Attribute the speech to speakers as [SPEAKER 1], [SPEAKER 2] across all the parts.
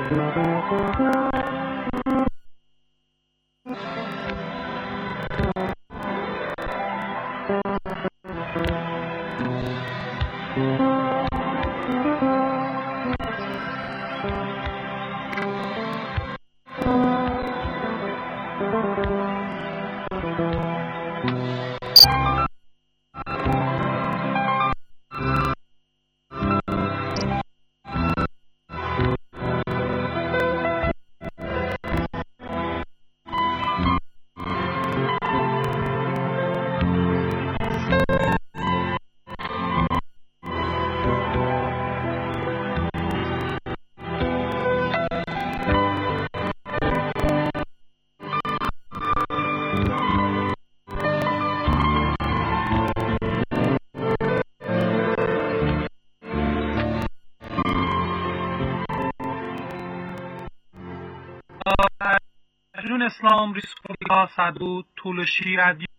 [SPEAKER 1] اسلام ریسپوبلیکا صدو طولشی رادیو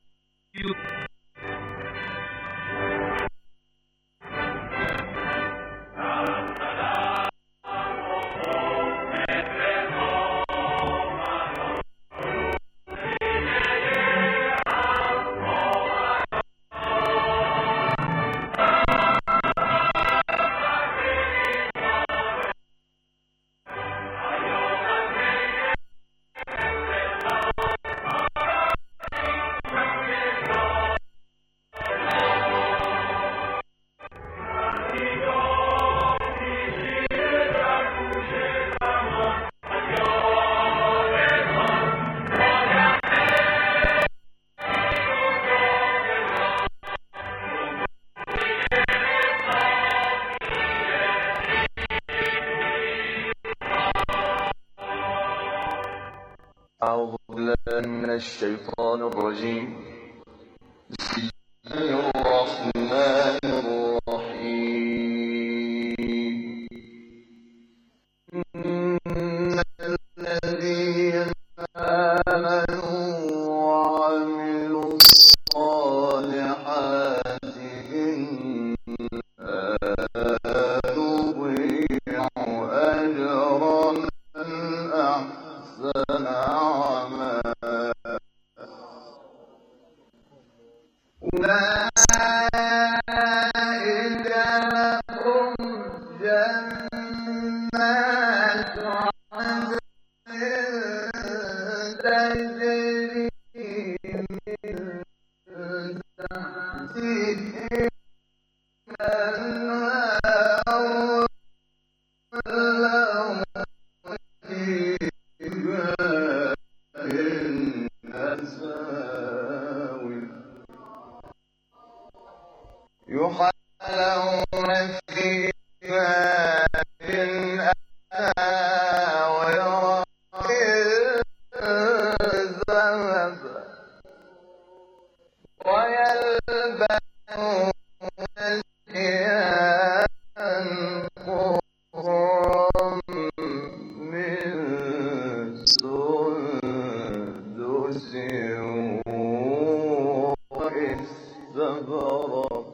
[SPEAKER 2] أعوذ بالله من الشيطان الرجيم. بسم الله الرحمن الرحيم. إن الذين آمنوا وعملوا الصالحات إنا نضيع أجر من أحسن أولئك لهم جنات عدن تجري من تحتها الأنهار لهم فيها من أساور يحلون فيها من أساور من ذهب ويلبسون ثيابا خضرا من سندس واستبرق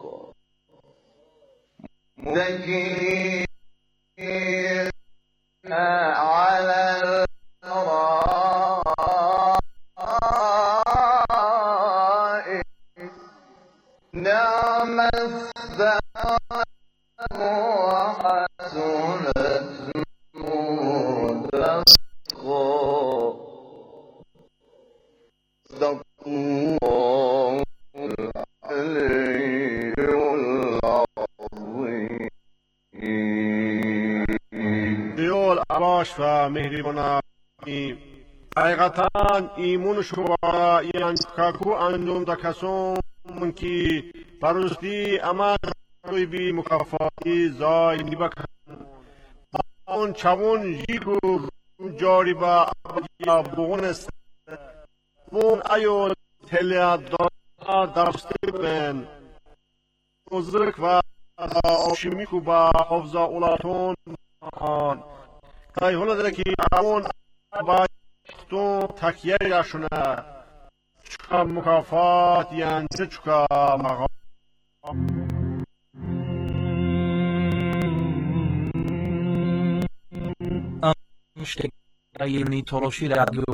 [SPEAKER 2] متكئين على الأرائك نعم الثواب وحسنت مرتفقا. صدق الله العلي العظيم.
[SPEAKER 3] دیول عباش و مهربانی حقیقتا ایمون شما یعنی کاکو اندوم دا کسون منکی پرستی اما روی بی مکافاتی زای نیبکن اون چون جیگو جاری با بغون است بون ایو تلیا داشته بین بزرگ و آشمیکو با حفظ اولاتون کای حالا داره که اون با تو تکیه راشونه چکا مکافات یعنی چکا مقام
[SPEAKER 4] ایرانی تلاشی رادیو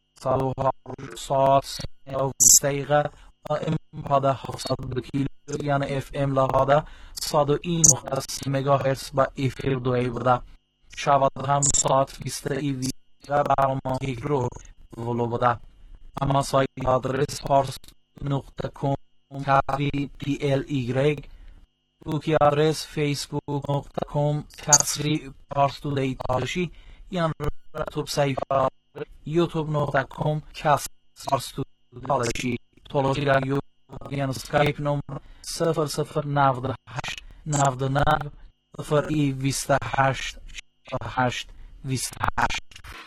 [SPEAKER 4] ساعت 3 پاده 700 کیلو یعنی اف ام لهاده 101.3 مگاهرتز با افیر دوی بوده شود هم ساعت 20 ایوی و برنامه یک رو ولو بوده اما سایت آدرس pars.com TLY توکی آدرس facebook.com پارس تودی تالشی یا رتوب صفحه youtube.com پارس تودی تالشی تولوژی رادیو یا اسکایپ نمبر 0098 99 28 8 28.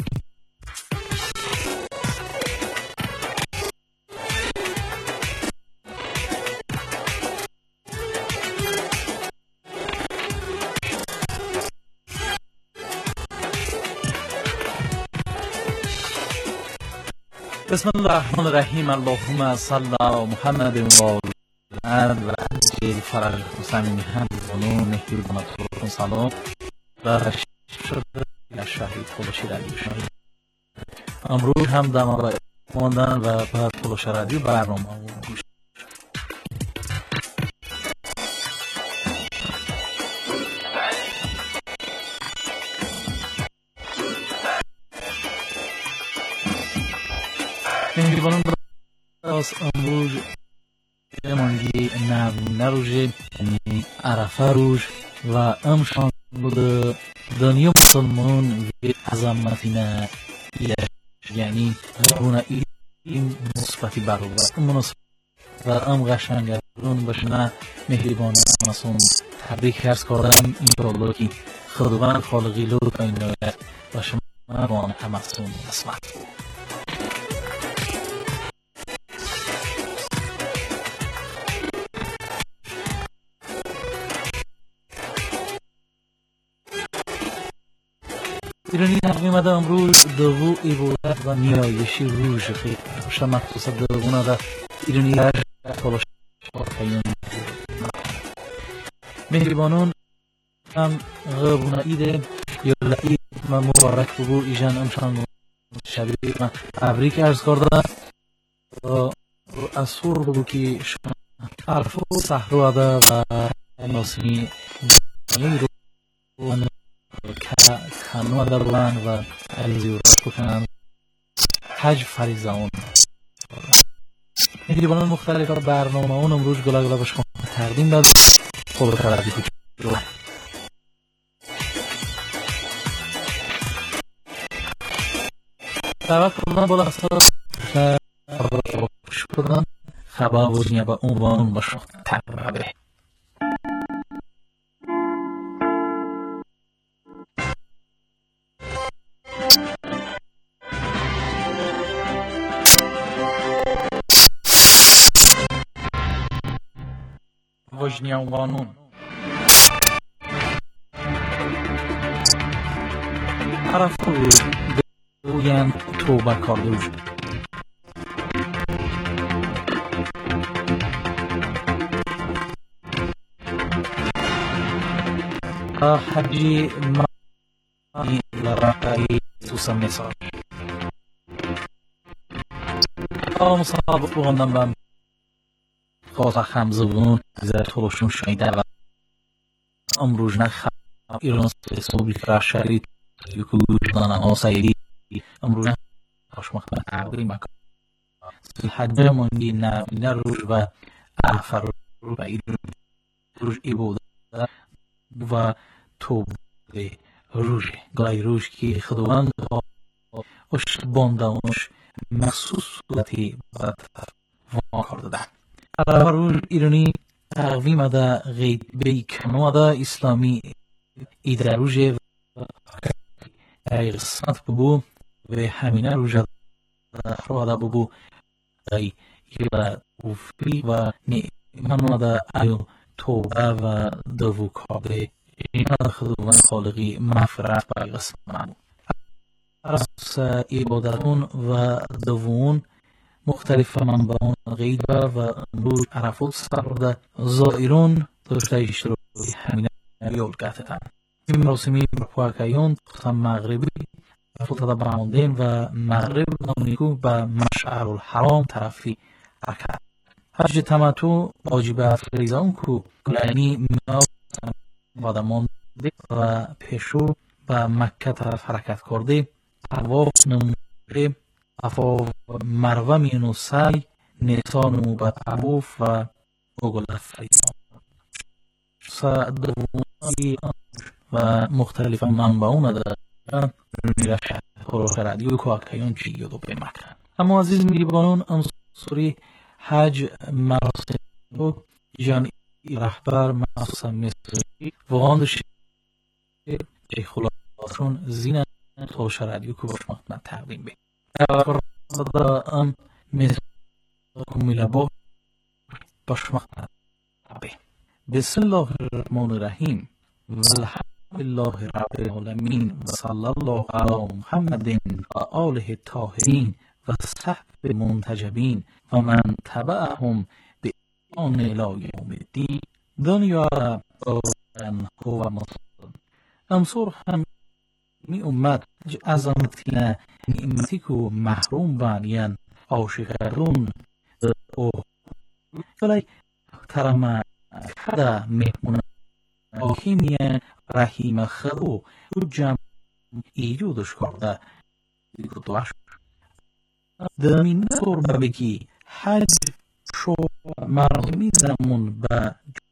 [SPEAKER 4] بسم الله الرحمن الرحیم. اللهم صل علی محمد و آل و عجل فرج حسین همزانو مهدی بناتون سلام و شده شهید تلاشی رادیو شهید امروز هم در مورد ماندن و بر تلاشی رادیو برنامه گوش مهربانان از امروز مانگی نروژه عرفه روز و امشان بوده دنیا مسلمان و عظمتینه یعنی رونه این مثبتی برابر مناسب و ام قشنگرون باشنه مهربان امسون تبریک عرض کردم انشاءالله که خداوند خالقی لطف عنایت و شما بان امسون قسمت ایرانی تقویم ده امروز دوو عبادت و نیایشی روز خیلی باشه مخصوصا دوونه ده ایرانی در تلاش شارکیون مهربانون هم غبونه ایده یا لعید و مبارک بگو ایجان امشان شبیه من تبریک عرض کرده و از سور بگو که شما عرفو صحرو ده و ناسمی رو کانو در بلند و الزیوراش بکنن حج فریضه اون مهربانان مختلف برنامه اون امروز گلا باش تقدیم داد خود تردید جو دعوت کردن بالا اصلا شدن خبر بودنیا با عنوان باشه تقریبه وجنیا قانون عرفه روز بگوین توبه کردوش حجی مانی لرقایی سوسم نسار مسابق بگندم بم خواهد خمزه بون زر تلاشون شایده و امروز نخواهد ایران ریسپوبلیکا شهید یکوش دانه ها سایدی امروز نخواهش مخبر تقدیم بکن حجه مانگی نروش و عرفه رو و ایران روش ایبوده و توبه روش گای روش که خداوند اش باندانش مخصوص صورتی و وان کرده ده عرفه روش ایرانی تقویم ده غیبه کنو ده اسلامی ایده روش و قسمت ببو و همینه روش رو ده ببو غی یلا وفی و نیمانو ده ایو توبه و دوو کابه این خداوند خالقی مغفرت برای قسمت از عبادتون و دوون مختلف منبعون غیبه و امروز عرفات سرده زائرون داشته اشتراکی همینه یول کتتن این مراسمی برپاکیون تختم مغربی فتاده برماندن و مغرب نامیگو به مشعر الحرام طرفی حرکت. حج تمتع واجب فریضان کو یعنی بعد مانده و پیشو به مکه طرف حرکت کرده طواف نموده افاو مروه مینو سعی نیسانو به طواف و اوگل فریضان دومی و مختلف منبعون دارن میره شهر رادیو که اکیون چی یادو به مکه. اما عزیز میریبانون انصوری حج مراسم و جمعی رهبر مخصوصا مصری واقعا داشته که خلاصون زینه طولش رادیو که باش مطمئن تقدیم به ام مصر کمیله باش مطمئن به بسم الله الرحمن الرحیم والحمد لله رب العالمین و صلی الله علی محمد و آله الطاهرین و صحب منتجبین و من تبعهم به آن الی یوم الدین. دنیا را بارن هو مصد امسور هم می امت عظمتی نعمتی که محروم بانیان عاشقون او ولی ترمه کده مهمون آکیمیان رحیم خدو جمع ایجودش کرده دوش دمین طور بگی حج شو مرمی زمون به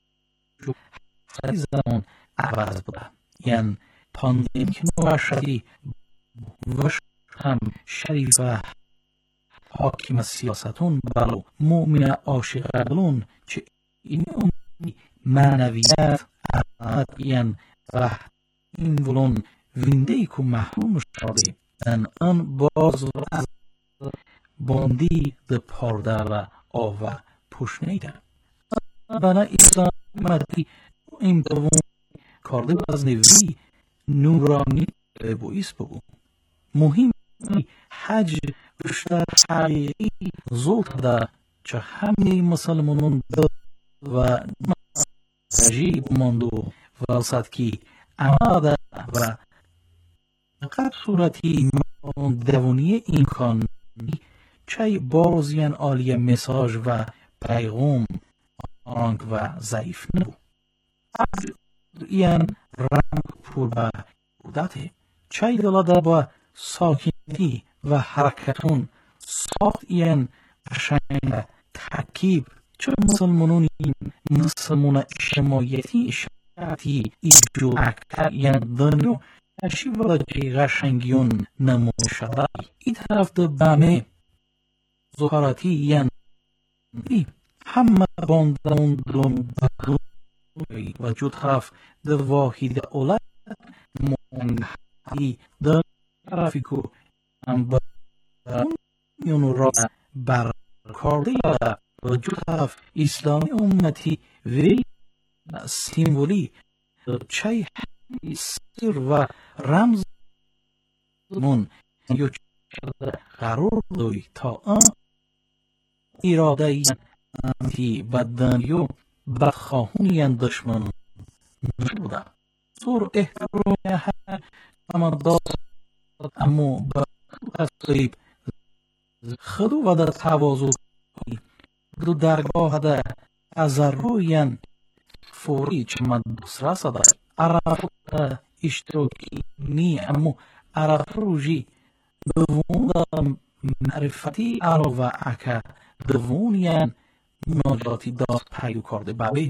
[SPEAKER 4] زمون عوض بوده یعنی پاندیم که نوشدی وش هم شریف حاکم سیاستون بلو مؤمن عاشقون چه این معنویت یعنی این ولون وینده که محروم شده آن باز از باندی ده پارده و آوه پوشنیده بنا اسلام مدی این دوون کرده از نوی نورانی بویس بگو مهم حج بیشتر حقیقی زود ده چه همه مسلمانون و عجیب ماندو و صدکی اماده و قد صورتی دوونی امکانی چه بازیان عالی مساج و پیغام آنگ و ضعیف نبو این رنگ پور به بودته چه دلاده با ساکنتی و حرکتون ساخت این قشنگ ترکیب چه مسلمانون این مسلمان اجتماعیتی شرطی ایجو اکتر یعنی دنیا اشی ولاجی قشنگیون نمو شده ای طرف ده بمه زخاراتی یعنی همه باندون دون و جو طرف ده واحد اولاد مونگی ده طرفی که هم یونو را برکارده و جو طرف اسلامی امتی وی سیمبولی چه سر و رمز من یو چه قرار دوی تا آن اراده این امتی بدنیو بدخواهونی دشمن نشده سور احترام هر اما داد اما بخصیب خدو و در توازو دو درگاه در از روین فوری چمد بسرا دار عرف اشتراکی نی امو عرف روژی دوون معرفتی عرف و عکا دوونیان مناجاتی داست پیو کرده بابی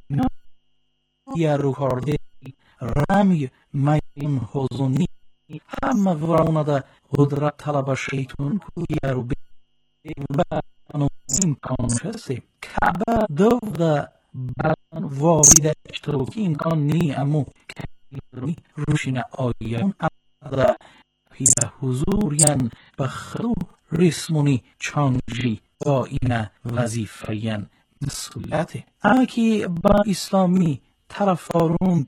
[SPEAKER 4] یا رو کرده رمی میون حضونی همه ورونه ده قدرت طلب شیطون یا رو بانو امکان شسته کعبه دو ده بران وارد اشتراکی امکان نی امو روشین آیون ده پیده حضور ین بخدو رسمونی چانجی با این وظیفه ین مسئولیته اما که با اسلامی طرفدارون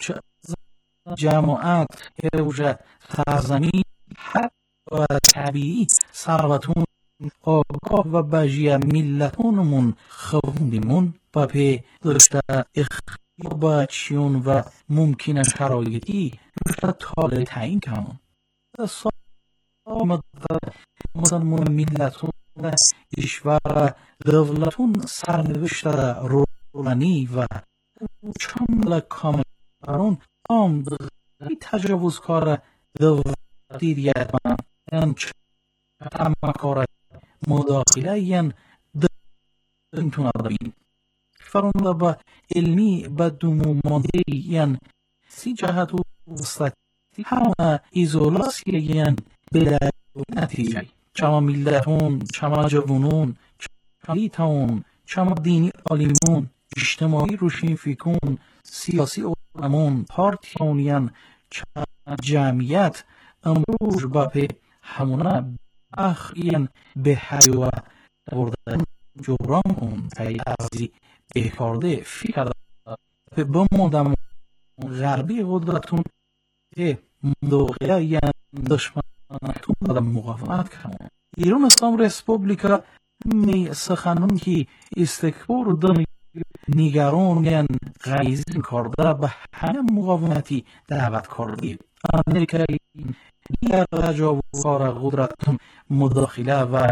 [SPEAKER 4] جماعت اوجه سرزمین حق و طبیعی ثروتون آگاه و بجیه ملتونمون خوندیمون با پی داشته اختیار چیون و ممکنه شرایطی داشته تاله تعیین کنون مدن ملتون کشور دولتون سرنوشت رولانی و چند کاملان تجاوزکار دیریت من یعنی تمکار مداخله یعنی دنتون آدمین فرانده با علمی با دومو مانده یعنی سی جهت و وسطی همه ایزولاسی یعنی به نتیجه چما ملتون، چما جوانون، چما لیتون، چما دینی علیمون، اجتماعی روشین فکرون، سیاسی علمون، پارتیونین، چما جمعیت امروز با به همونه بخیین به حیوه بردن جوران اون تاییزی بهکارده فکر به بماندم غربی قدرتون که مدوغیه یعنی دشمنتون دادم مقاومت کنم ایران اسلام ریسپوبلیکا می سخنون که استکبار دم نگران یعنی غیزین کرده به همه مقاومتی دعوت کرده امریکایی دیگر تجاوزکار قدرتون مداخله و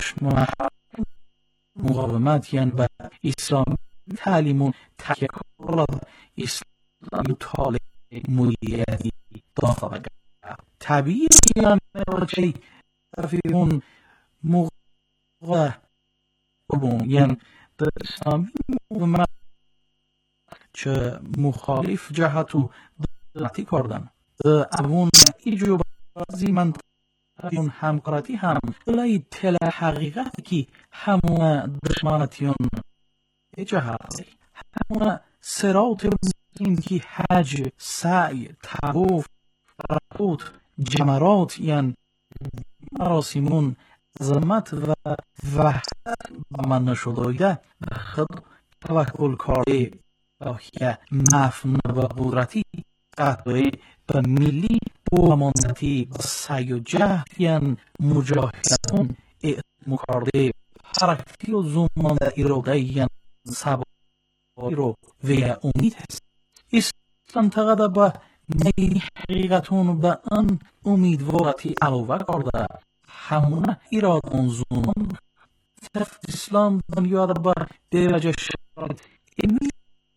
[SPEAKER 4] مقاومت یعنی به اسلام تعلیمون تکیه کرده اسلامی طالب مدیریتی داخل طبیعی یعنی چی تفیرون مقاومت یعنی در اسلامی مقاومت چه مخالف جهتو دلتی کردن اون ایجو بازی من اون همکارتی هم لای تل حقیقتی که همون دشمنتیون جهت همون سرات این که حج سعی طواف رکوت جمرات یعنی مراسمون عظمت و وحدت من نشده خود توکل کرده که مفهوم و قدرتی قطعی به ملی و امانتی به سعی و جهد یعنی مجاهدتون اعتماد کرده حرکتی و زمان اراده یعنی سبایی رو و امید هست اسلام تقدر به میل حقیقتون به آن امیدوارتی علاوه کرده همون ایراد منظوم اسلام دنیا را به درجه شرایط علمی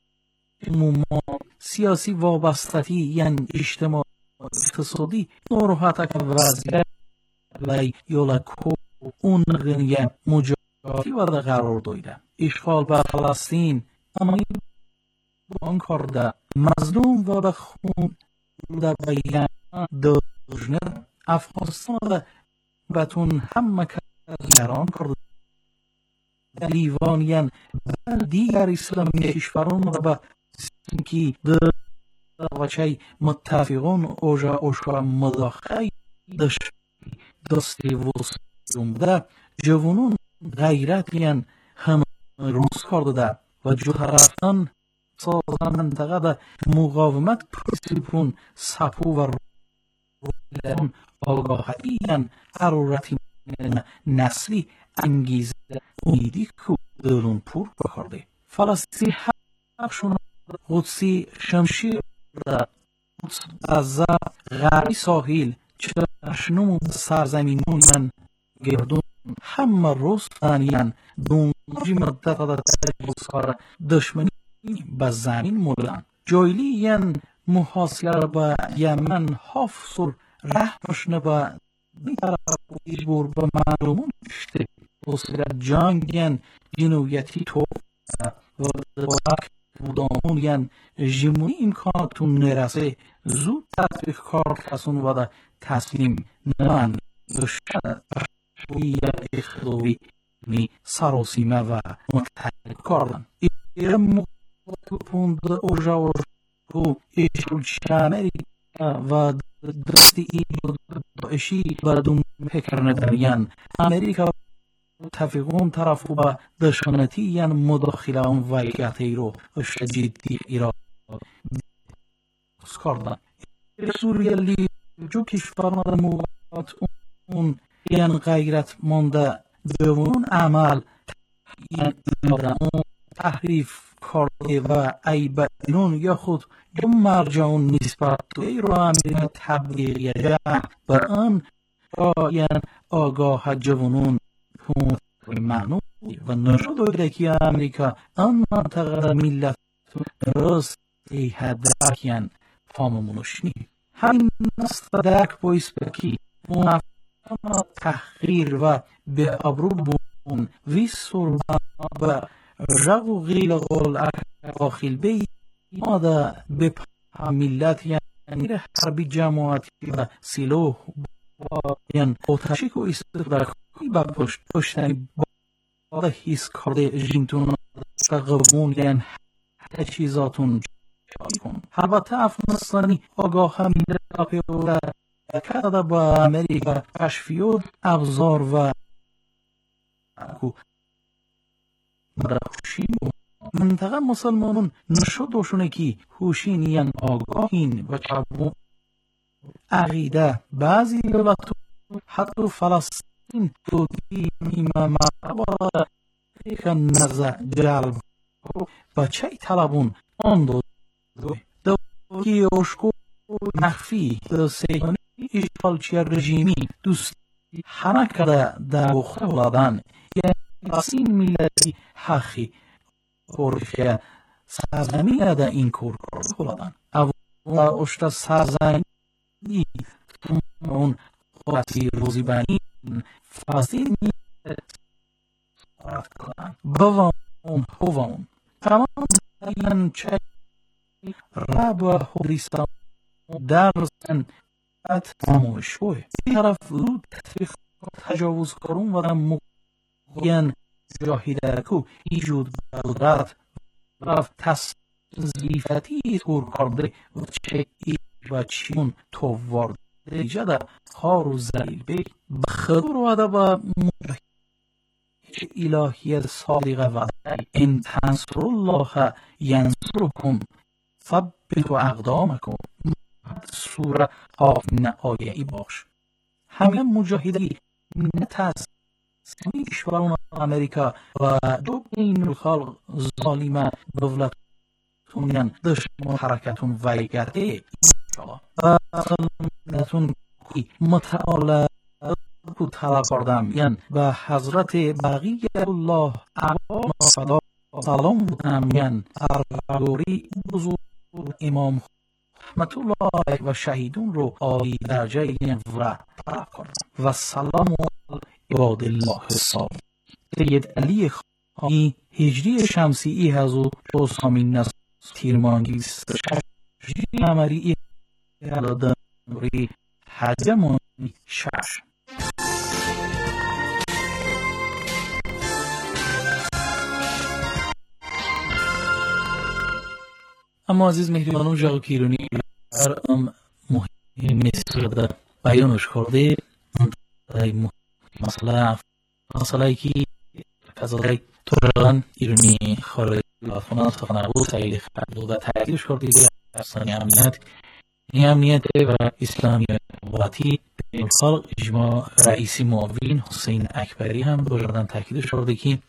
[SPEAKER 4] سیاسی وابستگی یعنی اجتماعی اقتصادی ناراحت که وضعیت و یولکو اون غنیه مجاهدی ورده قرار دایده اشغال به فلسطین اما بان کرده مظلوم و به خون در بیان دژنه افغانستان را بتون همه کاران کرده لیوان یعنی دیگر اسلامی کشوران را به که در وچه متفقان اوشا مداخله دستی وسیوم ده جوانون غیرت یعنی هم روز کرده و جو طرفتان سازن منطقه ده مقاومت پرسیپون سپو و رولون آگاهی یعنی حرورتی نسلی انگیزه امیدی که دلون پر بکرده فلسطین حقشون قدسی شمشیر ده از غربی ساحل چشنون سرزمینون من گردون همه روز تانیان دونجی مدت در تجاوزکار دشمنی به زمین مولن جایلی یعنی محاصره به یمن حافظ رحمشنه به طرف ایجبور به معلومون شده بسیار جنگ یعنی جنویتی تو و دوارک بودامون یعنی جمعی امکاناتون نرسه زود تطبیق کار کسون و ده تسلیم نمان دشتن شوی اخداری سراسیمه و متحرک کردن ایرم مقابل اوجا و ایشول شامری و درستی داشی و دوم فکر ندارین امریکا تفقون طرف با دشمنتی یعنی مداخله اون وایقتی رو جدی ایران کردن سوریه لی جو کشوران موقعات اون یعنی غیرت مانده جوانون عمل یعنی اون تحریف کرده و ایبانون یا خود جو مرجعون نسبت تو ایران امریکا تبلیغی و آن آین آگاه جوانون معنوی و نشد که امریکا آن منطقه ملت راست ای هدرکین فاممونشنی همین نست درک بایست بکی موفقا تحقیر و به ابرو بون ویسور و رغو غیل غل اقاخیل بی مادا به ملت یعنی حربی جماعتی و سیلوه یعنی آتشی که استفاده کنی با پشتنی با حیث کرده جیمتون قبون یعنی هر چیزاتون جایی کن. البته افغانستانی آگاه همین رقیه و کرده با امریکا کشفیو ابزار و مدخوشی منطقه مسلمانون نشدوشونه که خوشینین آگاهین و چبون عقیده بعضی دولتون حتی فلسطین دودی نیمه مرتبه که نزد جلب و چه طلبون آن دوکی اشکو مخفی سیگانی اشغالچی رژیمی دوست همه کده در خولادن یعنی این ملتی حقی خورفیه سرزمین ده این کور خولادن و اشتا سرزمینی اون خواهی روزی بنی فلسطینی بوان هوان تمام این چه رب و حدیثان درزن ات تماشوه طرف لود تجاوز کرون و دم مقین جاهیده کو ایجود قدرت رفت تزلیفتی تور کرده و چه و چیون تو وارده جده خار و زلیل بی بخدور و عدب الهی صادقه و ان تنصر الله ینصرکم ثبت اقدامکم سوره آفن آیه ای باش همه مجاهدی نتاز کشوران امریکا و دو بین الخلق ظالمه دولتون دشمن حرکتون ویگرده و سلامتون متعالی کو طلب کردم یعنی و حضرت بقیه الله اعوام صدا سلام بودم یعنی ارگوری بزرگ امام رحمت الله و شهیدون رو عالی درجه یعنی و طلب کردم و سلام عباد الله صالح سید علی خانی هجری شمسی 1400 تیرمانگی 6 قمری حجم 6 اما عزیز مهریانان جاغ کیرونی هر مهم مصر بیانش کرده مسئله که فضای توران ایرانی خارج افغانستان سخن بود تایید کرد و تاییدش کرده افسانه امنیت این امنیت و اسلامی قواتی بین الخلق اجماع رئیسی معاون حسین اکبری هم بجردن تاکیدش کرده که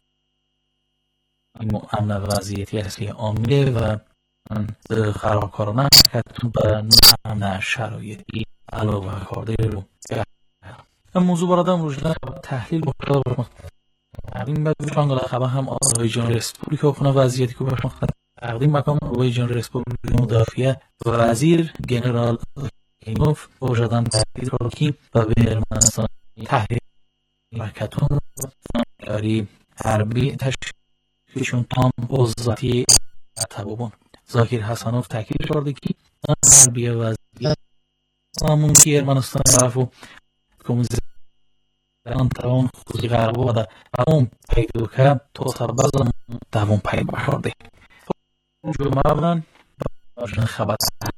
[SPEAKER 4] امن وضعیتی اصلی عامله و خرابکارانه حرکتون به امن شرایطی علاوه کرده رو موضوع برادم روشنه تحلیل بکنه تقدیم به جانگل خبر هم آذربایجان رسپوبلیک کنه وضعیتی که باش مختلف تقدیم مکام آذربایجان رسپوبلیک مدافعه وزیر جنرال ایموف بجردن تحلیل کرده و به ارمنستان تحلیل حرکتون یاری حربی تشکیلشون تام وزاتی تبابون ذاکر حسنوف تاکید کرده که حربی وضعیت همون که ارمنستان طرفو کمیزه آن توان خوزی قرار بوده و اون پیدو که تو سرباز دوون پیدا کرده جمعه بودن باشن خبر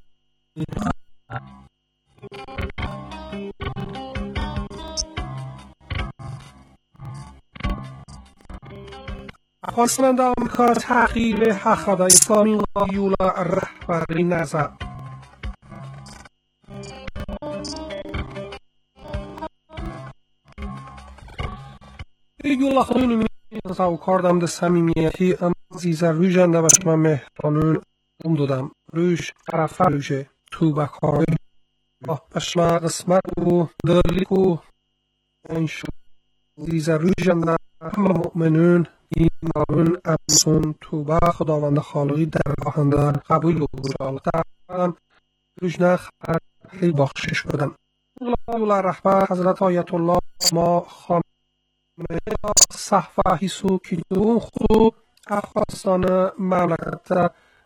[SPEAKER 1] افغانستان در آمریکا تحقیل حقیقت اسلامی قایولا رهبری نزد. ایگولا خانونی می‌تونم کردم در صمیمیتی عزیز روژنده و شما مهربانون دادم روش طرف روشه تو بکاری بشما قسمت و دلیک و زیزه روژن همه مؤمنون ایمانون امسون توبه خداوند خالقی در آهنده قبول بود تعالی روژنه خیلی بخشش بدن الله رهبر حضرت آیت الله ما خامنه صحفه حیثو کیدون خود افغانستان مملکت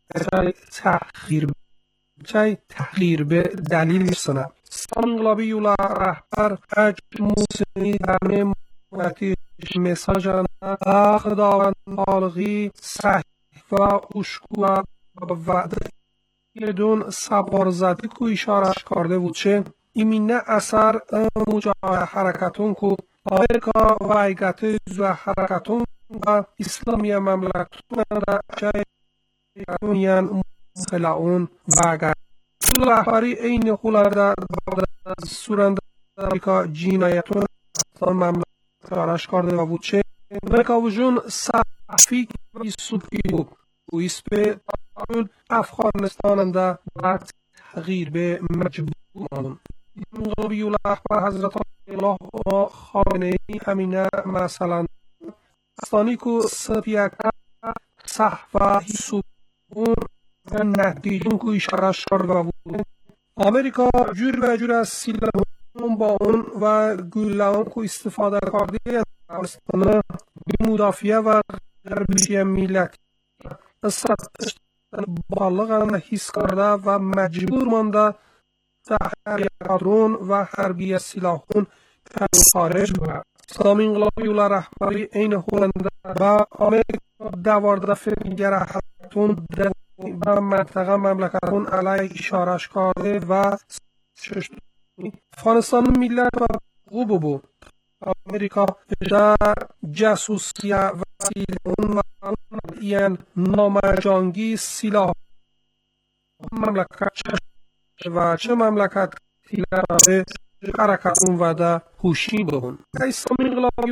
[SPEAKER 1] تغییر به دلیل سنه انقلابی یولا رهبر اج موسیقی همه موقتی مساج خداوند خالقی صحیح و اشکو و وعده دون سبارزدی کو اشارش کرده بود چه ایمینه اثر مجاه حرکتون کو آمریکا و ایگت و حرکتون و اسلامی مملکتون در جای دنیان خلاون و اگر رهبری این خلال در سورند امریکا جینایتون مملکت آرش کرده و بود چه امریکا وجون صحفی و سوپی بود و اسپه افغانستان در تغییر به مجبور ماندون انقلابی رهبر حضرت الله خامنه ای همینه مثلا استانی کو سپیاکا صحفه سوپون نتیجون کو اشارش کرده و بود امریکا جور و جور از سیلون با اون و گله‌ان کو استفاده کرده افغانستان به مدافعه و غربی ملت بالغ حس کرده و مجبور مانده تحریک درون و حربی سلاحون خارج بود. اسلامی انقلابی و رهبری این هلنده و آمریکا دوارده فکر حرکتون در منطقه مملکتون علیه اشارش کرده و افغانستان ملت و خوب بود. امریکا در جاسوسی و سیلون و نامرجانگی سلاح مملکت و چه مملکت تیلرده حرکتون و در هوشی بون اسلامی انقلابی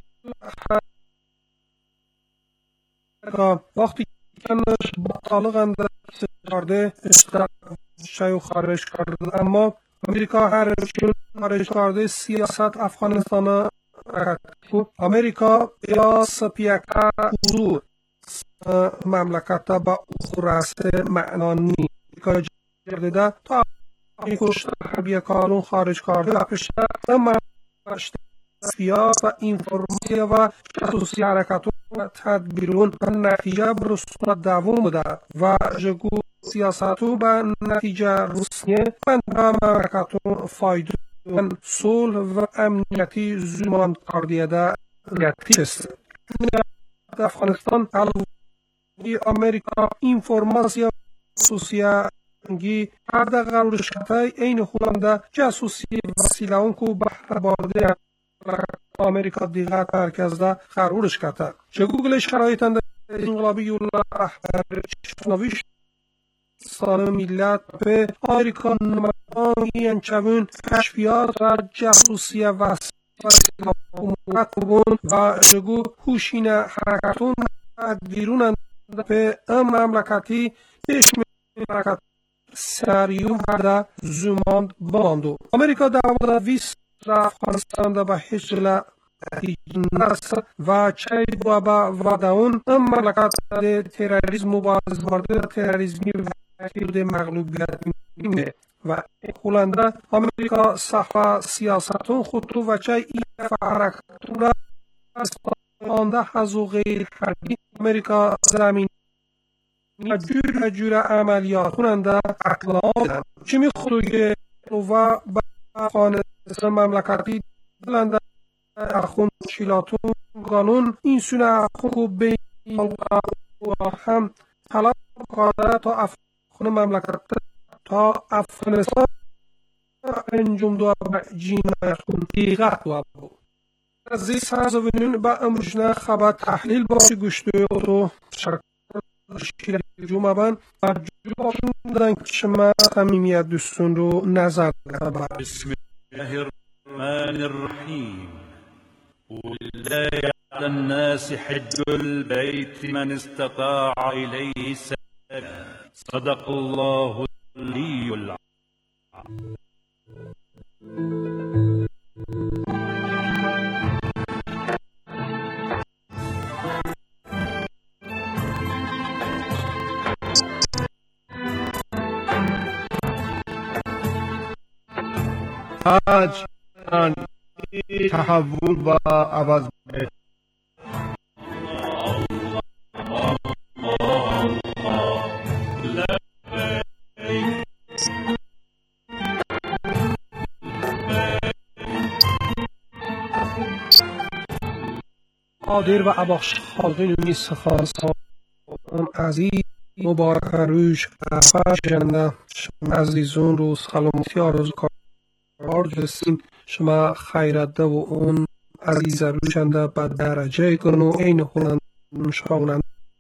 [SPEAKER 1] وقتی کنش باطالق اندر کرده شیو خارج کرده اما امریکا هر خارج کرده سیاست افغانستان امریکا یا سپیاکا ورو مملکت با اخراس معنانی امریکا جرده تا کشت حربی کارون خارج کرده و پشتر سیاست و اینفورماسی و جاسوسی حرکتون و تدبیرون و نتیجه برسون دوام بوده و جگو سیاستو به نتیجه روسیه و مملکتون فایده صلح و امنیتی زمان کردیه در است. افغانستان امریکا اینفورماسی جاسوسی گی هر در قرار شده این خونده جاسوسی وسیله اون که بحر بارده امریکا دیگر مرکز در قرارش کرده چه گوگل شرایط اندر انقلابی یولا رهبر شنویش سال ملت به امریکا نمایانی انچوون کشفیات و جاسوسی وسیله حکومت و جگو هوشین حرکتون بیرون به مملکتی پیش مملکت سناریو در زمان باندو امریکا در 20 افغانستان به هیچ نرسد و چه با وداون مملکت تروریسم مبارزه برده تروریسمی و مغلوبیت می‌بینه و هلنده امریکا صحفه سیاستون خود و چه این حرکتون را از آنده حضو غیر حربی امریکا زمین جور عملیات کننده اقلام دادن چی میخواد که و افغانستان مملکتی دلنده اخون شیلاتون قانون این سونه اخون به و هم طلب کاره تا افغان مملکت تا افغانستان انجام دو جینایت کن دیگه دو از این سرزاوینون با امروزنه خبر تحلیل باشی گوشته تو شرکت شیره جمعبان و جوابشون دادن که شما صمیمیت دوستون رو نظر ببرد.
[SPEAKER 5] بسم الله الرحمن الرحیم ولله على الناس حج البيت من استطاع إليه سبيلا صدق الله العلي العظيم
[SPEAKER 3] حج تحول و عوض به
[SPEAKER 1] قادر و اباخش خالقی نیست خالصا اون عزیز مبارک روش افر جنده شما عزیزون روز سلامتی آرزو کار جسین شما خیرده و اون عزیز روشنده به درجه گنو این هلند شاونند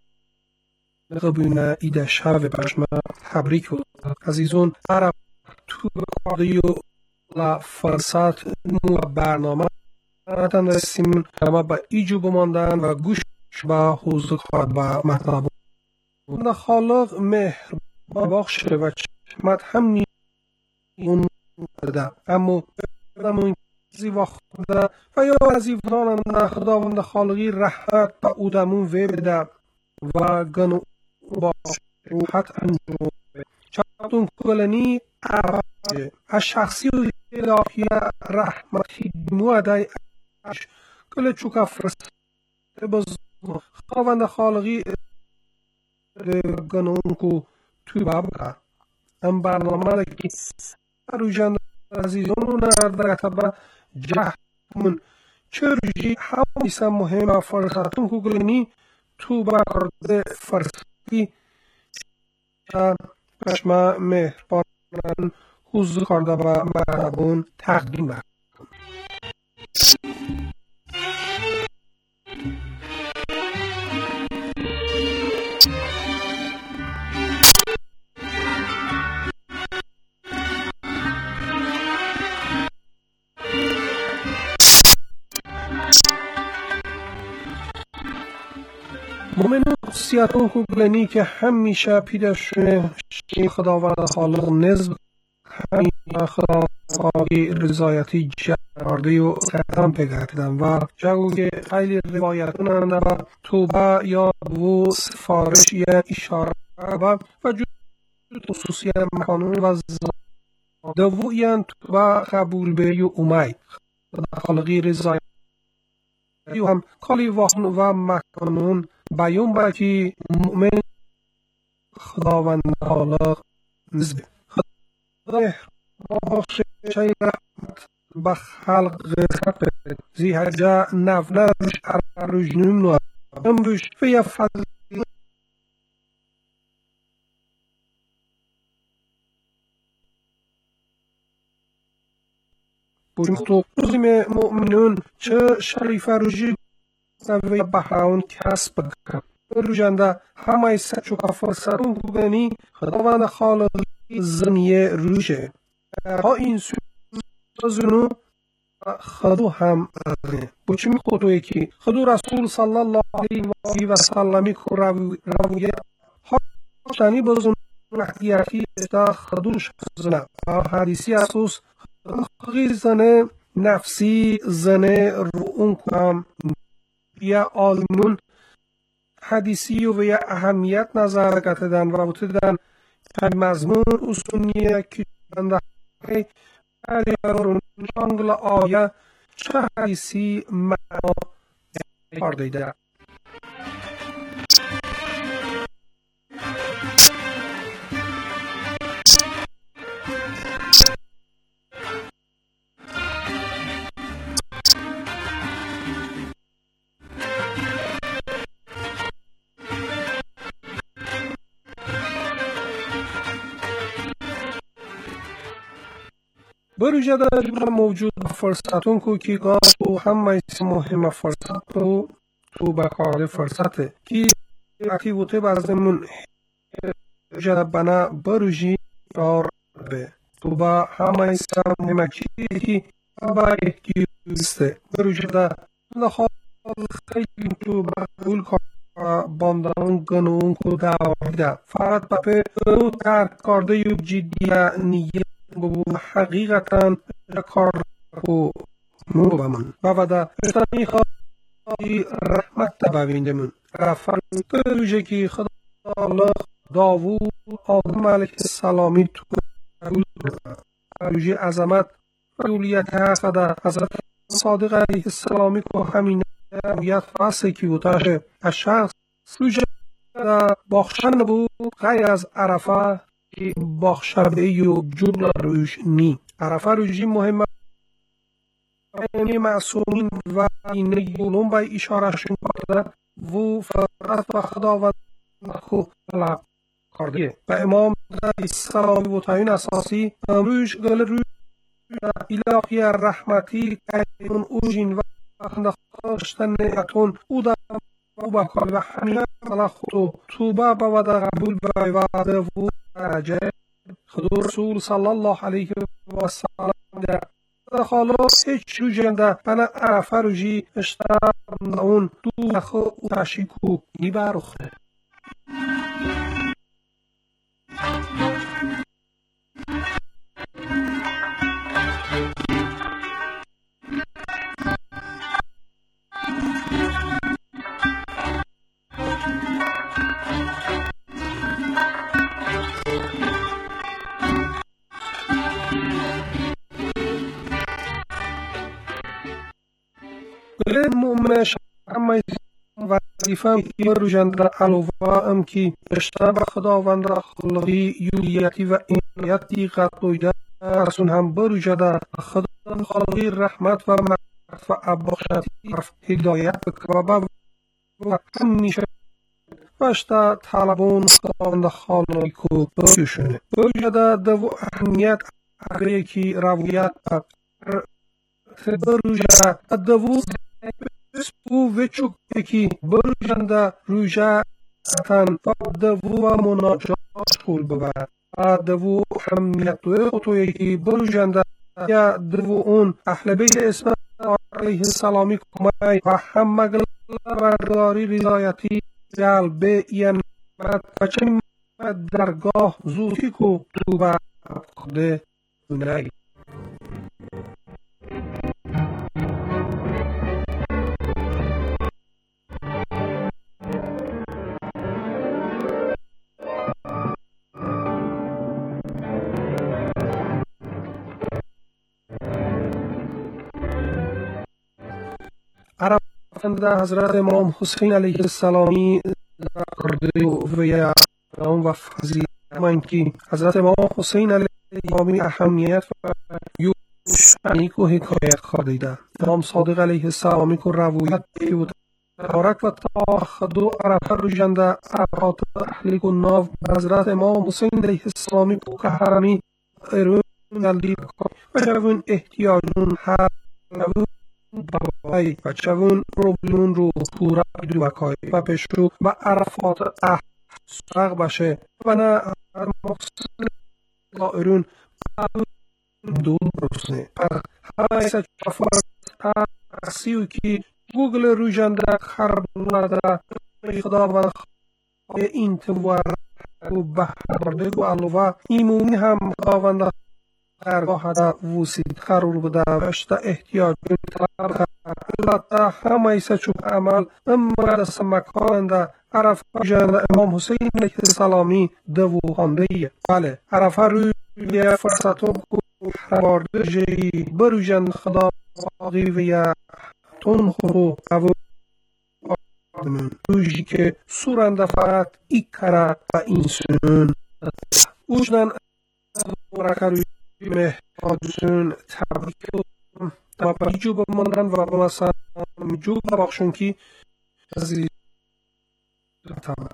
[SPEAKER 1] قبونه ایده شوه برشما تبریک بود عزیزون عرب تو بقاضی و فرصت نو برنامه نتن رسیم همه به ایجو بماندن و گوش به حوزه خواد و مطلب و خالق مهر بخش و چشمت هم اون ده اما بدمون زیوا خدا و یا عزیزان خداوند خالقی رحمت به اودمون بده و گنو باش روحت انجام چطون کلنی از شخصی و الهی رحمتی موعده اش کل چوکا فرسته باز خداوند خالقی گنون کو توی بابا ام برنامه که روشن عزیزان رو نرده کتبه جهمون چرجی همیسا مهم فرصتون کو گلنی تو برده فرصتی پشما مهربانن حضور کرده و مهربون تقدیم برد مومن قدسیتون کوگلنی که همیشه پیداشونه خداوند خالق نزد همیشه خداوند رضایتی جرده و قدم پگردن و جگو که خیلی روایتون هنده توبه یا و سفارش یا اشاره و جود خصوصی مکانون و دووین توبه قبول به یو اومای خالقی رضایتی و هم کالی واحن و مکانون بیان با که مؤمن خداوند خالق نزد خدا بخش شای رحمت به خلق غیرت زیهجا نفله روش نمو امروش فی فضل بزرگیم مؤمنون چه شریف روشی و بهران کسب کن روشنده همه سچوکا فرصتون بگنی خداوند خالقی زنیه روشه ها این سوزنو خدو هم بچمی خودوی که خدو رسول صلی الله علیه و سلمی که رویه ها شنی بزن محدیتی تا خدوش زنه حدیثی اسوس خدوی زنه نفسی زنه رو اون کنم یا آلمون حدیثی و یا اهمیت نظر کتدن و بودن مضمون اصولیه که بنده انگل آیه چه حدیثی معنا کردیده بروجه در موجود فرصتون کو کی گاه تو همه مهم فرصت تو بکار فرصته کی اکتیویته برزمون جدا بنا بروجی دار به تو با همه مهم کی با اکتیویسته بروجه در نخواه خیلی تو بقول باندان گنون کو داویده فقط به او ترک کرده یو جدی نیه حقیقتا کار و موبمون و بعد اشتانی خواهی رحمت تبوینده من رفت روشه که خدا الله داوود آدم علیه السلامی تو روشه عظمت رسولیت حسد حضرت صادق علیه السلامی که همین رویت فاسه کی بودش الشخص روجه باخشن بود غیر از عرفه که باخشبه و جور روش نی عرفه روژی مهمه معصومین و این یولون به اشارهشون کرده و فقط و خداوند خود طلب کرده و امام السلامی و تعیین اساسی روش گل روش الهی رحمتی اون اوجین و خندخاشتن اتون او در او بکار و همین خود توبه و قبول به وعده و درجه خود رسول صلی الله علیه و سلم در خلاص هیچ جنده بنا عرفه روژی اشتر اون دو خود تشیکو میبرخته مؤمن شما وظیفه روژنده علاوه ام که اشتر به خداوند را خلقی یولیتی و اینیتی قطعیده ارسون هم بروژده خداوند خلقی رحمت و مغفرت و ابخشتی هدایت بکبه و همیشه باشتا طلبون خداوند خالقی که بروژده بروژده دو اهمیت اگری که رویت بروژده دو او وچوک یکی بروژنده روژه تن دو و مناجات شکل ببرد دو همیت و خطو یکی بروژنده یا دو اون اهل بیت اسماعیل علیه السلامی کمی و همه برداری رضایتی جلبه یعنی بچه درگاه زوکی که تو به خود دونهی عرفنده حضرت امام حسین علیه السلامی کرده و فضیلت من که حضرت امام حسین علیه السلامی اهمیت و یوشنی که حکایت کرده امام صادق علیه السلامی که روایت بود تارک و تاخدو عرفه روژنده عرفات اهلی که ناف حضرت امام حسین علیه السلامی که حرمی ایرون دلدید و جوون احتیاجون هر و چون پروبلمون رو پورا بدو بکای و پشو و عرفات احساق باشه و نه مقصد دائرون دون برسنه پر همه ایسا چفر ترسیو که گوگل روژنده خربلده خدا و این توار و بحرده و علوه ایمونی هم خداونده خرگاه دا وسید خرور بده وشتا احتیاج بینتر البته همه ایسا چوب عمل اما دست مکاننده عرفه روژنده امام حسین علیه السلامی دو خانده بله عرفه روی فرصتو بارده جی بروژنده خدا باقی و تون خورو او روژی که سورنده فقط ایکره و اینسون اوجنان ورکروی مهاجون تبریک و بجو بماندن و مثلا جو ببخشون که عزیز تمام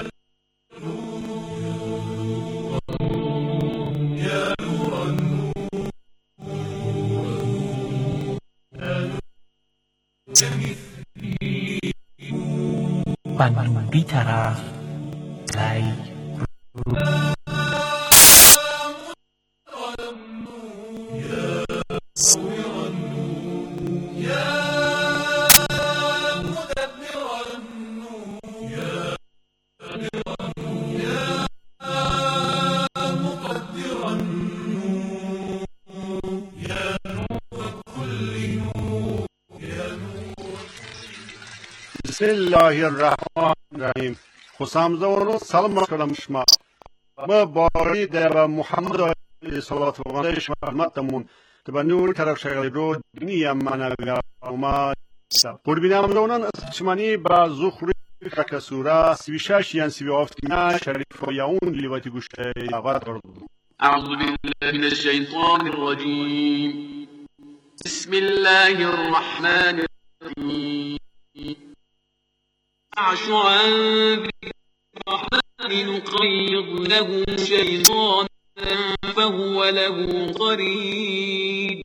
[SPEAKER 4] من بی طرف لی
[SPEAKER 3] بسم الله الرحمن الرحیم خوشامد و سلام کردم شما ما باری در محمد علیه الصلاة و السلام خدمتمون تبنور طرف شغلی رو دنیا منوی اومد قربینم دونن اسمانی با زخری که سوره 36 یان 37 شریف و یاون لیواتی گوشه آغاز کرد.
[SPEAKER 6] أعوذ بالله من الشيطان الرجيم بسم الله الرحمن الرحيم أعش عن ذكر الرحمن نقيض له شيطانا فهو له قريب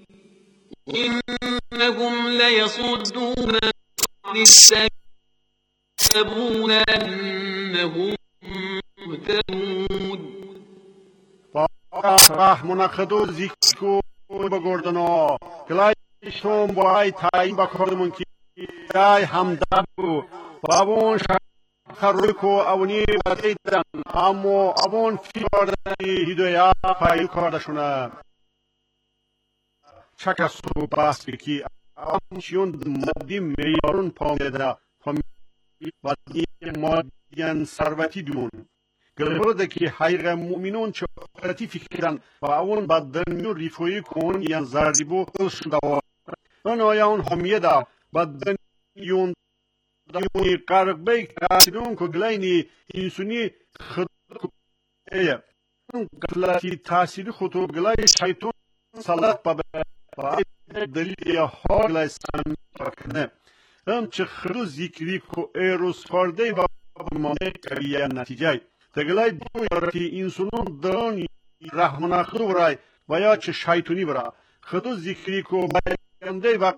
[SPEAKER 6] إنهم ليصدون عن السبيل يحسبون أنهم مهتدون
[SPEAKER 3] رحمنا خدو ذکر بگردنا گلایشون بای تایی بکردمون که جای همدب بابون شخروی کو اونی بدیدن اما اون فی کردنی هدویا پایی کردشونه چکسو باست که اونشون مادی میارون پامیده و مادیان ثروتی دون گلبرده که حیق مؤمنون چقدر فکرن و اون بدنیو ریفوی کن یا زردیبو شده و اون آیان همیه دا بدنیون دایونی قرق بیک راسدون که گلینی اینسونی خود ایه اون قفلاتی تاثیر خودو گلای شیطون سلط بابه و دلیل یا ها گلای سن بکنه هم چه خدو ذکری که ایروس کرده و مانه کریه نتیجه تگلای دو یارتی انسانون دان رحمنا خدو برای و یا چه شیطونی برای خدو ذکری که باینده و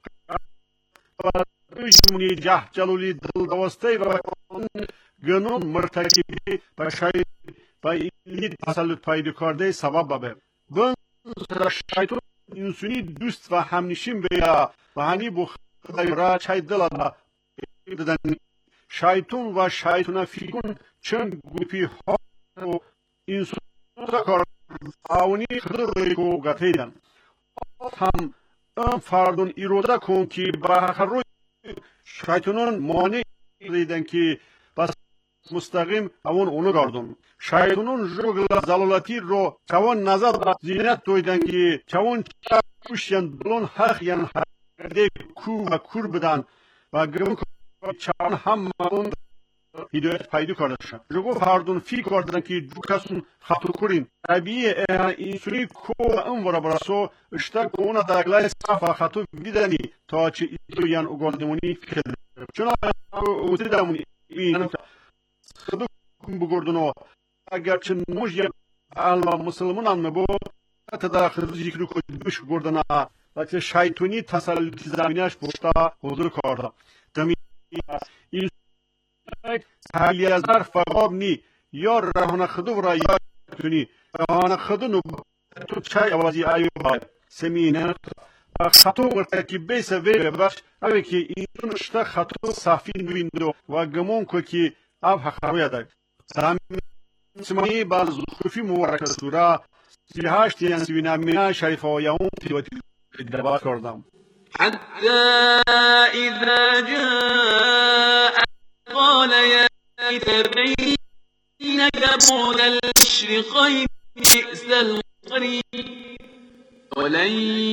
[SPEAKER 3] دوشمونی جه جلولی دل دوسته و گنون مرتکبی و اینی تسلط پیدا کرده سبب بابه بند شیطون انسانی دوست و همنشین بیا و هنی بخدای را چای دل دادن شیطون و شیطون فیکون چند گوپی ها و انسان کار آونی خدر روی کو گتیدن هم فردون ایروده کن که برخ روی شیطانان مانع دیدن که بس مستقیم اونو گردن شیطانان جوگل زلالاتی رو چوان نزد زینت دویدن که چوان چوشیان دلون حق یان حقیده کو و کور بدن و گرم چوان هم اون هدایت پیدا کرده شد. جوگو فردون فی کردن که جو کسون خطو کرین. طبیعی اینسونی کو اون ورا براسو اشتر کونه داغلای صفا خطو بیدنی تا چه ایتویان اگردمونی فکر. چون اوتی دامونی این خدو کن بگردنو اگر چه موجی الله مسلمان مبو تداخل ذکر کو دوش گردنا و چه شیطانی تسلط زمینش پشتا حضور کرده. دمی این هلی از در فقاب نی یا رهان خدو را یا کنی رهان خدو نو تو چای آوازی ایوب سمینه خطو ورکی بیس وی باش اوی که این شتا خطو صافی نویندو و گمون کو که اب حقوی داد سمانی باز خوفی مورک سورا 38 یان سوینامینا شریف و یوم تیوتی دبات کردم
[SPEAKER 6] حتى إذا جاء قال يا ليت بينك بعد المشرقين بئس القرين ولن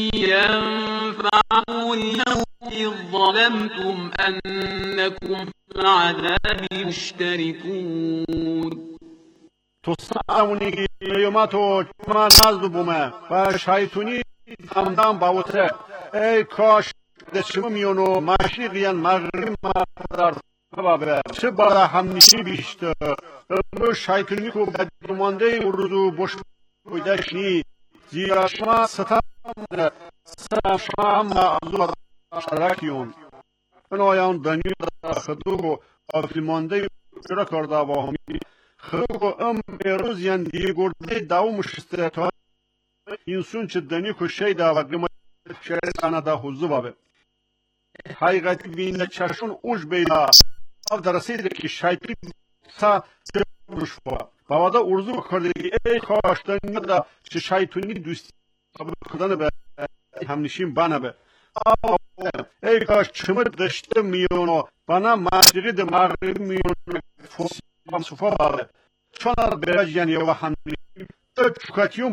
[SPEAKER 6] ينفعكم اليوم إذ ظلمتم أنكم في العذاب مشتركون
[SPEAKER 3] تصامونی که یوماتو ما نازدو بومه و شیطونی همدام باوتره ای کاش دشم میونو مشرقیان مغرب مادر بابه چه بالا همنشی بیشتر رو شیطونی کو بدمانده روزو بوش بودشنی زیرا شما ستم شما هم معذور شرکیون من آیان دنیو خدو آفریمانده را کرده با همی خدو امروز یان دیگه گرده داو مشسته تا اینسون چه دنیو که شیده و گمه شیطانه دا حضو بابه حقیقتی بینه چشون اوش بیده او در رسیده که شیطی سا روش با بادا ارزو کرده که ای کاش دنیا دا چه شیطونی دوستی کردن به همنشین بانه به ای کاش چمت دشته میونو بنا مشرقی ده مغرب میونو فوسیان صفا بابه چون بیرج یعنی و همنشین تا چکاتیون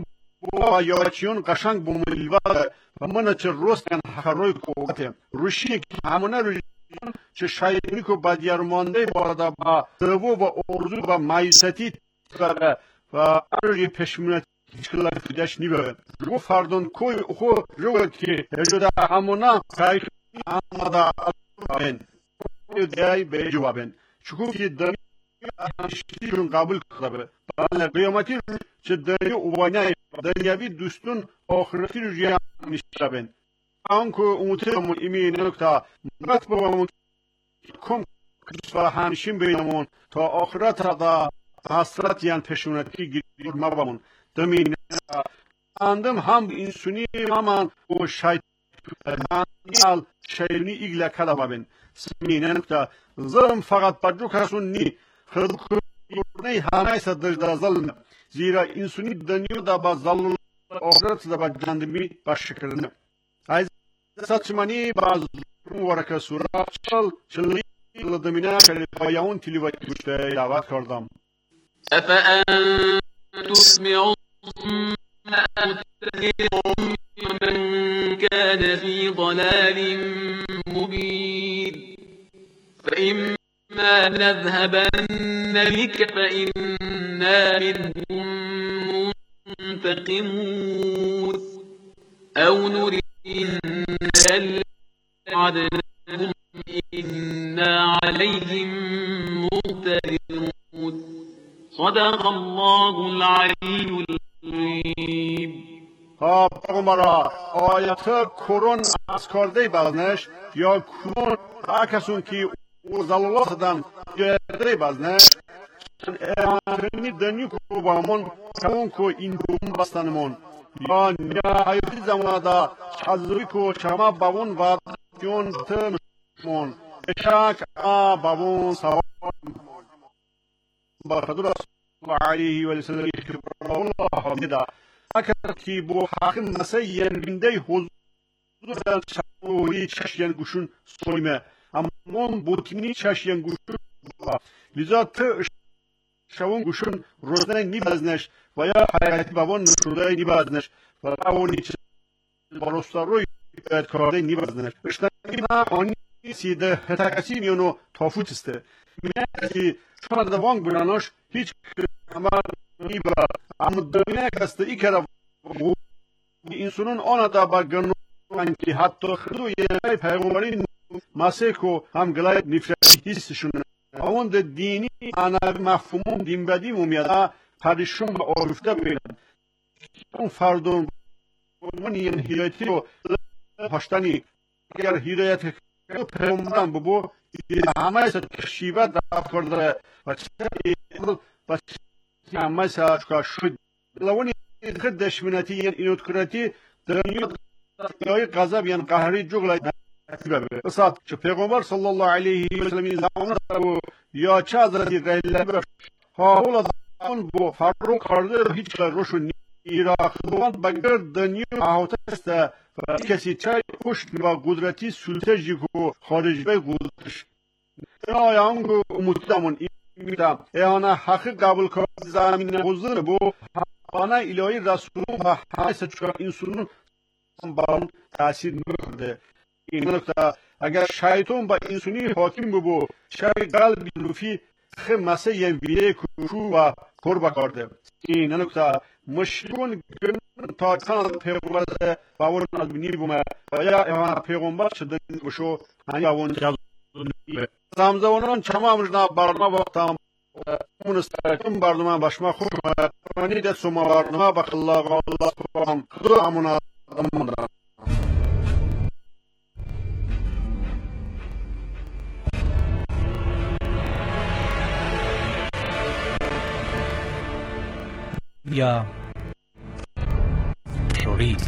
[SPEAKER 3] با یاچیون قشنگ بوملیوا و من چه روستن هروی کوته روشی همونه روشی چه شایدی کو بدیار مانده بالا با دو و ارزو و مایستی و ارجی پشمونت چلا فداش نیبه رو فردون کوی خو رو که جدا همونا کای امدا بن دیای به جوابن چون که دمی شون قبول کرده بله قیامتی چه دنیا اوانای دنیاوی دوستون آخرتی رو جمع میشن آنکه امتیامون ایمین نکته مرد بابامون کم کسفر هنشین بینمون تا آخرت دا حسرت یان پشونتی گیر مبامون دمین اندم هم انسانی همان و شیطان شیرینی ایگل کلام سمینه نکته ظلم فقط بجو کسون نی خدای همه صدر ظلم زیرا انسانی دنیا دا با ظلم آخرت دا با جندمی باشکرنه از سچمانی باز ورک سورات چلی لدمینه کلی پایان تلیوات گوشته دعوت کردم
[SPEAKER 6] أفأنتم تسمعون من كان في ضلال مبين فإما نذهبن بك فإنا منهم منتقمون أو نرينك الذي وعدناهم إنا عليهم مقتدرون صدق الله العلي العظيم.
[SPEAKER 3] پیغمبرا آیت کرون از کرده بازنش یا کرون کسون که زلالاتدان گرده بازنش امانی دنیو کو بامون کون کو این بوم بستنمون یا نهایت زمانه حضوری کو شما بامون وادیون تمون اشاک بامون سوار بخدر علیه و سلم الله حمدا اگر کی بو حاکم مسیح بنده حضور شوی چشین گوشون سویمه امون بوتینی چشین گوشون لذا ت شوون گوشون روزنه نیبازنش و یا حیاتی بابون نشوده نیبازنش و اونی چه باروستا روی کارده نیبازنش اشتاقی ما آنی سیده هتاکسی میونو تافوت استه میگه که شما دوانگ برانوش هیچ کمار نیبا اما دنیا کسته ای که انسانون آن دا با گنو که حتی خدو یه پیغمبری مسیح کو هم گلای نفرتی حسشون اون ده دینی انا مفهوم دین بدی مومیده پریشون با آرفته بیرن اون فردون اون این هدایتی رو پاشتنی اگر هدایت پیغمبران ببو همه سا کشیبت دفت کرده و چه همه سا چکا شد لونی خد دشمنتی یعنی اینوت کرتی دنیو یای غضب یعنی قهری جغلای اسات چه پیغمبر صلی الله علیه و سلم زمان یا چه حضرتی غیله ها اولا دان بو فرو کرده هیچ روشو ایراق دوان بگر دنیو آهوته است و کسی چای خوشت و قدرتی سلطه جیگو خارج به قدرتش اینا یانگو امودامون میدم اینا حق قبول کرد زمین حضور بو آنا الهی رسول و همه سچکا انسانون با تاثیر میکنه این نکته اگر شیطان با انسانی حاکم بو شای قلب لوفی خمسه یم ویه کوشو و کربا کرده این نکته مشکون تا کان پیغمبر باور از بینی بومه و یا ایوان پیغمبر شدن گوشو هنی آون زمزوانان چما امرنا برنا وقتام اون استرکم برنامه باشما خوش منی دست ما برنامه بخلا و الله سبحان خدا امونا امونا
[SPEAKER 4] یا شوری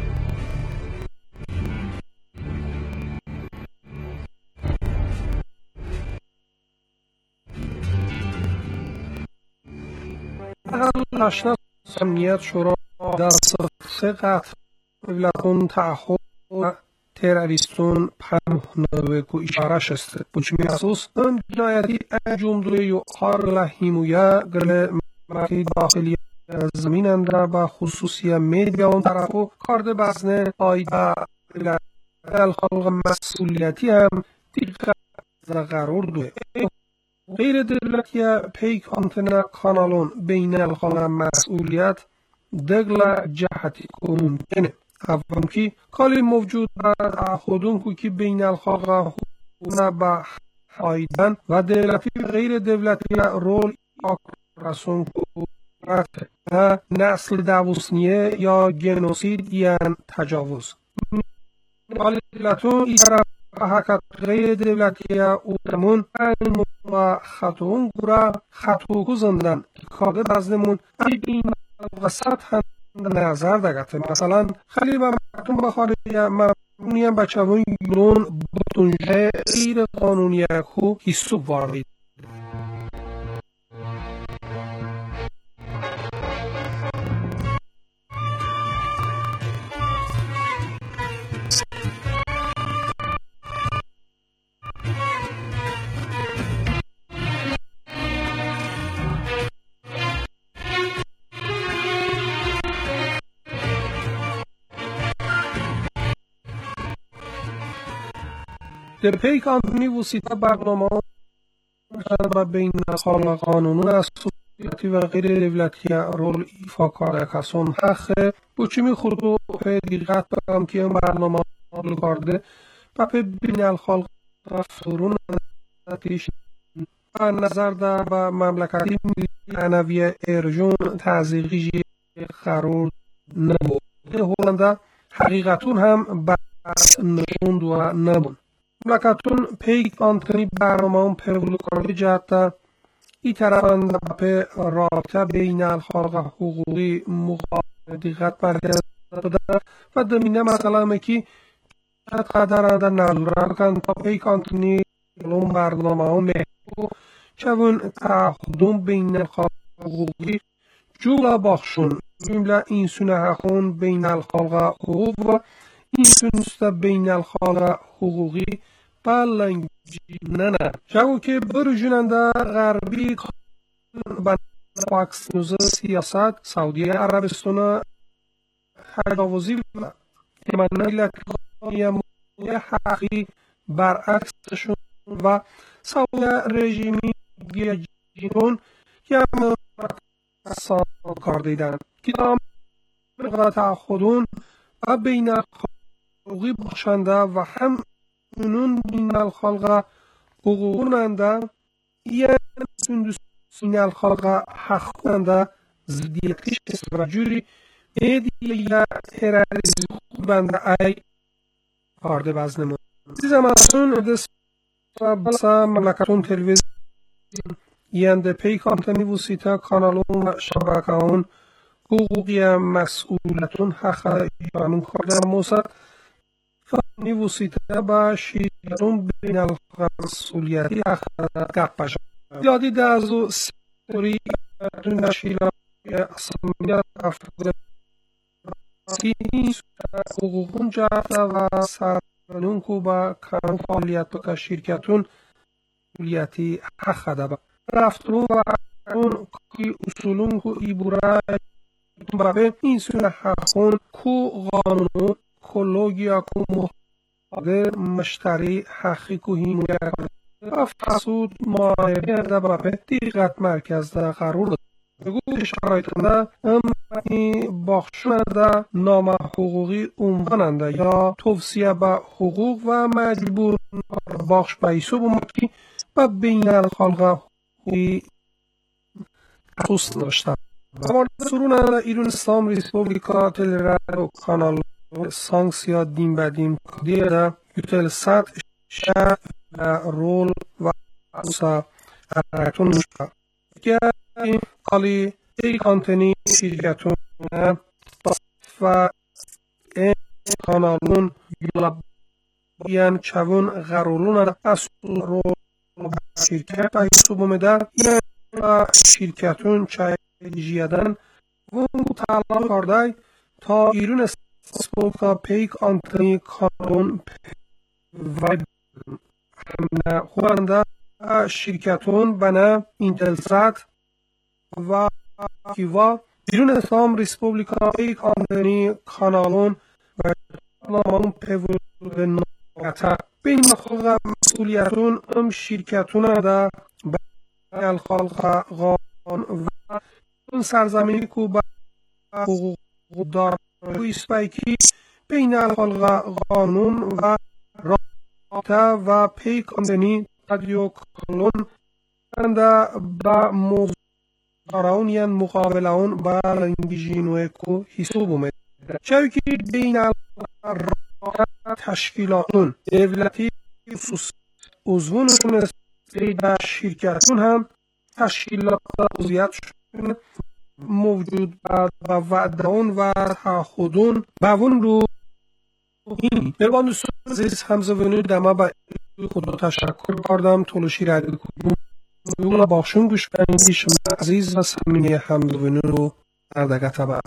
[SPEAKER 1] نشناس امنیت شورا در صفحه قطع ولکن تعهد تروریستون پنهنه کو اشارش است بچمی اساس ان جنایتی انجام دوی یو خار لحیمویا گل مرکی داخلی زمیننده و خصوصی میدیا اون طرف و کارد بزنه آیده الخلق مسئولیتی هم دیگه قرار دوه غیر دولتی پیک آنتنا کانالون بین الخلق مسئولیت دگل جهتی که ممکنه اول که کالی موجود در خودون که بین الخلق با آیدن و دولتی غیر دولتی رول آکراسون و نسل داوسنیه یا گنوسید یا تجاوز دولتون ای طرف حرکت غیر دولتی اونمون و خطوون گره خطو گذندن کاغه بزنمون این وسط هم نظر دگته مثلا خیلی با مردم بخواره یا مردمی هم بچه های یونون بطنجه غیر قانونی کو حسوب واردید در پیک آنتونی وسیطه برنامه و بین الخلق قانونون اساسیتی و غیر دولتی رول ایفا کار کسان حقه بچمی خود رو دقت برم که این برنامه رو کرده و بین الخلق رفتارون نتیش و نظر در و مملکتی معنوی ارجون تعذیقی قرار نبود هولنده حقیقتون هم بر نشوند و نبود مملکتون پیک آنتونی برنامه اون پرولو کرده جهت ای طرفند به رابطه بین الخلق حقوقی دقت مرکز داده و دمینه مثلا مکی قدر در نظر کن تا پیک آنتونی اون برنامه اون مهدو چون تعهدون بین الخلق حقوقی جولا باخشون جمله این سونه حقون بین الخلق حقوق و این سونسته بین الخلق حقوقی بلنگی نه جاو که برژوننده غربی با فاکس نیوز سیاست سعودی عربستان تجاوزی و مملکت حقی برعکسشون و سعودی رژیمی جیرون که سال کار دیدن که تعهدون و بین حقوقی بخشنده و هم اونون بین الخلق حقوقوننده یه بین الخلق حقوننده زدیتیش و جوری ایدی یا ترریزی خود بنده ای کارده بزنمون زمانتون دست و بسا مملکتون تلویزیون ینده پیک آنتنی وسیطه کانالون و شبکهون حقوقی مسئولتون حق ایرانون کارده موسد فانی وسیطه با شیرون بین الخلق مسئولیتی حق گپش یادی دازو سوری نشیلا اسامیت افراد سینی حقوقون جهت و سرنون کو با کانون فعالیت و شرکتون مسئولیتی حق دبا رفترون و اون که اصولون کو ایبورا بابه این سونه حقون کو قانون کلوگیا کو محاضر مشتری حقی کو هیمویا و فسود معایبه بابه دیقت مرکز در قرار بگو شرایطنده این باخشونده نام حقوقی عنواننده یا توصیه به حقوق و مجبور باخش بایسو بمکی و بین الخلق حقوقی خصوص داشتن و سروننده ایران اسلام ریسپوبلیکا تلرادیو کانال سانکسیا دیم بدیم دیده یوتل سات شهر رول و اسا حرکتون شد که این کالی ایک آنتنی شرکتون و این کانالون یولابیان چون غرولون اصول رول شرکت بایسو بومده یا شرکتون چای جیادن و مطالعه کرده تا ایران اسپوکا پیک آنتنی کانون و همه خوانده شرکتون بنا اینتلسات و کیوا Birun Islam Respublika'yı kandeni kanalın ve namanın pevülü nokta. Benim xalqa məsuliyyətun şirkətuna da bəl xalqa qan və sərzəmini Kuba hüquqdar bu isbəyki beynəl xalqa qanun və rabitə və peykandeni tadiyo kanun da ba موضوعون ین مقابلون با لنگیجینوی کو حساب اومد چاوی که بین تشکیلاتون دولتی خصوص عضوونشون در شرکتون هم تشکیلات عضویتشون موجود و وعدهون و تعهدون با اون رو این مهربان دوستان عزیز همزبانی دما با خدا تشکر کردم تولوشی رادیو کوبون اون باخشون گوش کنید شما عزیز و صمیمی همزبانی رو در دقیقه بر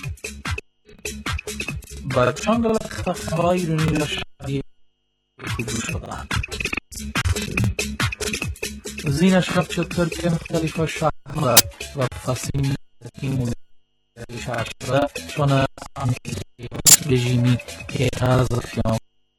[SPEAKER 4] بچان دلت خفای رو نیرشتی خوبی شدن زین اشرف چطور که مختلف شهر و فصیل این موزیل شهر شده چون رژیمی اعتراض فیام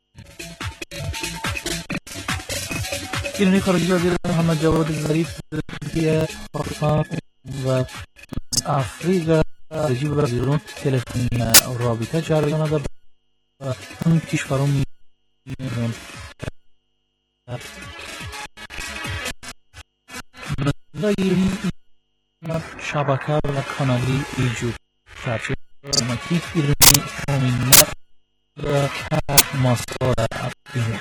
[SPEAKER 4] ایرانی خارجی وزیر محمد جواد ظریف ترکیه پاکستان و افریقا رژیم وزیران تلفنی رابطه جریان ده و اون کشوران می‌بینن ایرانی شبکه و کانالی ایجاد کرده که ایرانی کاملا و مسائل افغانی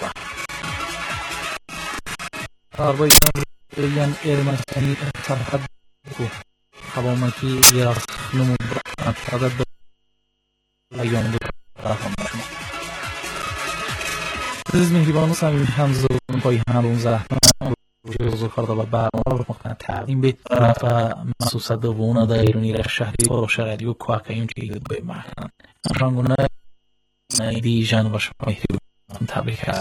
[SPEAKER 4] آربایتان ایران ارمنستانی سرحد کو خبامتی یراس نمود عدد ایام دو رقم شما عزیز مهربان و صمیمی همزبان پای همون زحمت بزرگ کرده و برنامه رو مختن تقدیم به و مخصوص دوونه در ایرانی را شهری و شغلی و کوکایون که ایده به مهران رنگونه دی جان و شما تبریک